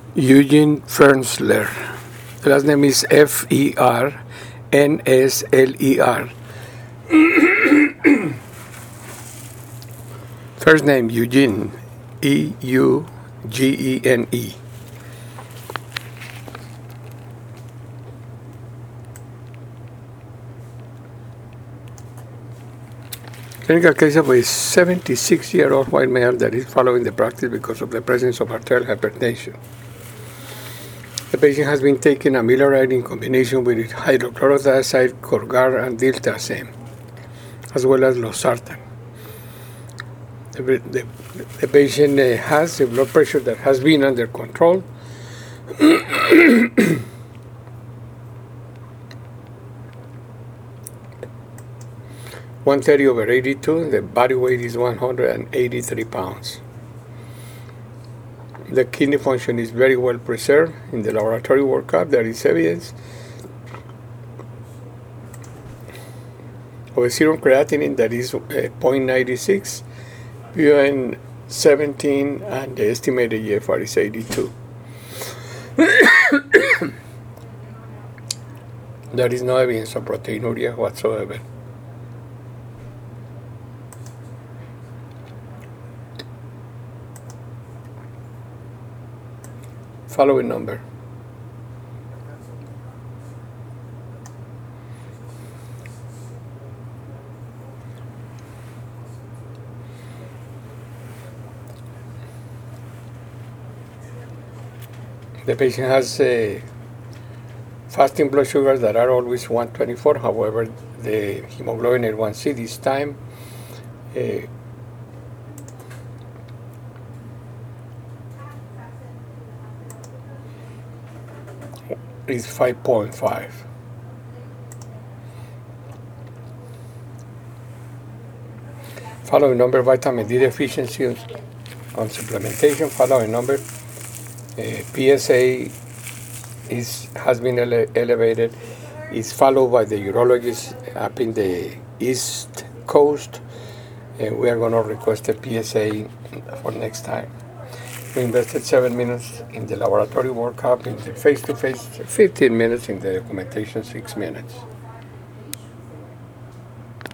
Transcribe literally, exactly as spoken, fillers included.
Eugene Fernsler. The last name is F E R N S L E R. First name Eugene, E U G E N E. Clinical case of a seventy-six-year-old white male that is following the practice because of the presence of arterial hypertension. The patient has been taking amiloride in combination with hydrochlorothiazide, Corgar, and diltiazem, as well as losartan. The, the, the patient uh, has a blood pressure that has been under control. one thirty over eighty-two, the body weight is one hundred eighty-three pounds. The kidney function is very well preserved. In the laboratory workup, there is evidence of a serum creatinine that is uh, zero point nine six, P U N seventeen, and the estimated G F R is eighty-two. There is no evidence of proteinuria whatsoever. Following number. The patient has uh, fasting blood sugars that are always one twenty-four. However, the hemoglobin A one C this time uh, is five point five. Following number, vitamin D deficiency on supplementation. Following number, uh, P S A is has been ele elevated. Is followed by the urologist up in the East Coast. Uh, we are going to request a P S A for next time. We invested seven minutes in the laboratory workup, in the face-to-face, fifteen minutes in the documentation, six minutes.